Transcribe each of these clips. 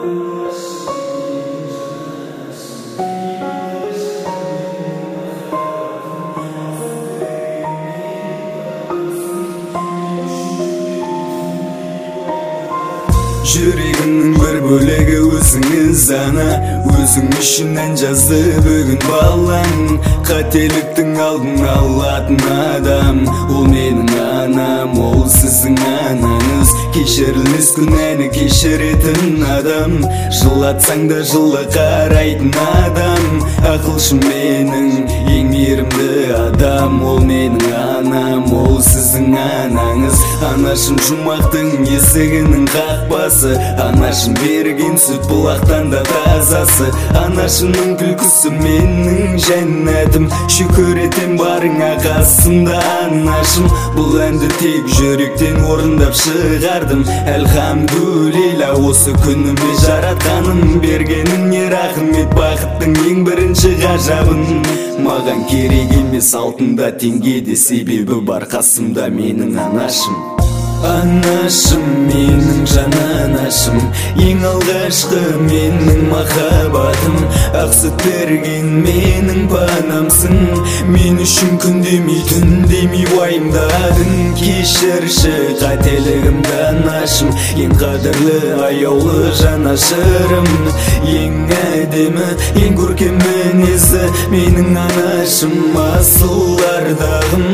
Жүрегімнің бір бөлігі өзіңіз ана, өзің үшін ән жазды бүгін балаң. Қателіктің алдын алатын адам, ол менің анам, ол сіздің анаңыз. Кешірілмес күнәні кешіретін адам, жылатсаң да жылы қарайтын адам. Ақылшы менің ең мейірімді адам, ол менің анам, ол сіздің анаңыз. Анашым жұмақтың есігінің қақпасы, анашым берген сүт бұлақтан да тазасы. Анашымның күлкісі менің жәннәтім, шүкір етем барыңа қасымда анашым. Бұл әнді тек жүректен орындап шығардым, әлхамдулилля, осы күніме жаратқаным бергеніне рахмет. Бақыттың ең бірінші ғажабын маған керек емес алтында теңгеде, себебі бар қасымда менің анашым. Анашым, менің жан анашым, ең алғашқы менің махаббатым. Ақ сүт берген менің панамсың, мен үшін күн демей түн демей уайымдадың. Кешірші қателігімді анашым, ең қадірлі аяулы жанашырым. Ең әдемі, ең көркем мінезі менің анашым, асыл ардағым.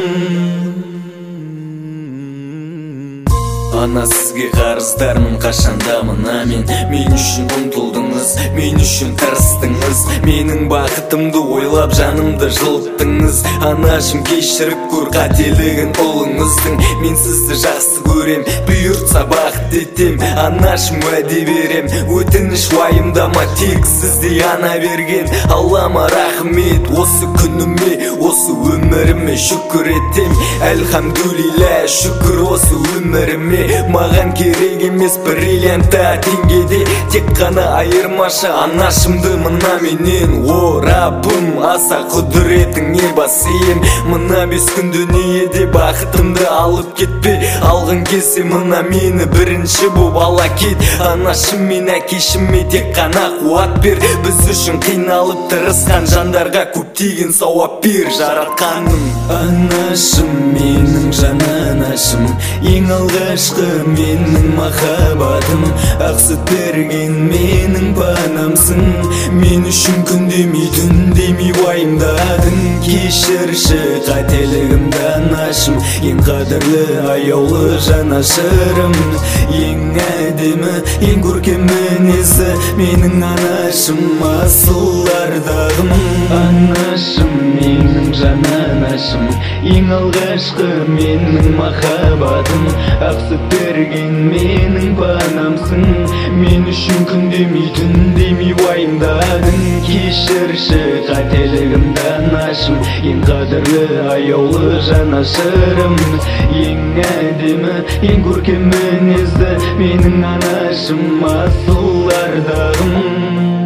Ана, сізге қарыздармын қашандамын, амин. Мен үшін ұмтылдыңыз, мен үшін тырыстыңыз, менің бақытымды ойлап жанымды жылыттыңыз. Анашым, кешіріп көр қателігін ұлыңыздың, мен сізді жақсы көрем, бұйыртса бақыт етем. Анашым, уәде берем, өтініш уайымдама, тек сіздей ана берген Аллама рахмет. Осы күніме, осы өміріме шүкір етем, әлхамдулилля, шүкір осы өміріме. Маған керек емес бриллианта теңгеде, тек қана айырмашы анашымды мына менен. О Раббым, аса құдіретің не бас ием, мына 5 күн дүниеде бақытымды алып кетпе. Алғын келсе мына мені бірінші боп ала кет. Анашым мен әкешіме тек қана қуат бер, біз үшін қиналып тырысқан жандарға көптеген сауап бер жаратқаным. Анашым, менің жан анашым, ең алғашқы менің махаббатым. Ақ сүт берген менің панамсың, мен үшін күн демей түн демей уайымдадың. Кешірші қателігімді анашым, ең қадірлі аяулы жанашырым. Ең әдемі, ең көркем мінезі менің анашым, асыл ардағым. Анашым, менің жан анашым, ең алғашқы менің махаббатым. Ақ сүт берген менің панамсың, мен үшін күн демей түн демей уайымдадың. Кешірші қателігімді анашым, ең қадірлі аяулы жанашырым. Ең әдемі, ең көркем мінезді менің анашым, асыл ардағым.